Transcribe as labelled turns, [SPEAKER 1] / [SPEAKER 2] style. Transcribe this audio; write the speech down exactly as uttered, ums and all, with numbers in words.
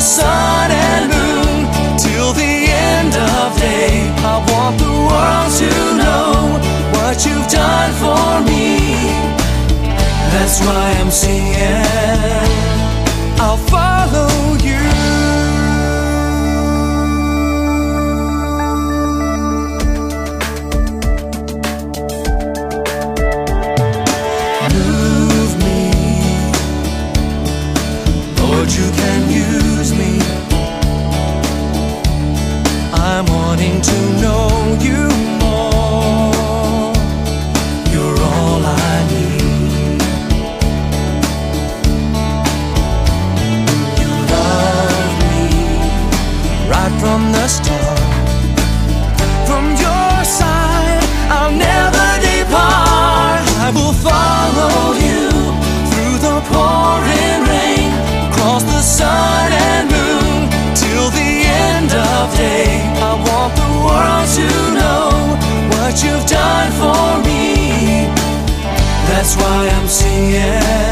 [SPEAKER 1] sun and moon till the end of day. I want the world to know what you've done for me. That's why I'm singing, I'll follow you. Move me, Lord, you can use me. I'm wanting to know you more. You're all I need. You love me right from the start. From your side, I'll never depart. I will follow you through the pouring rain, across the sun and moon till the end of day. I want the world to know what you've done for me. That's why I'm singing.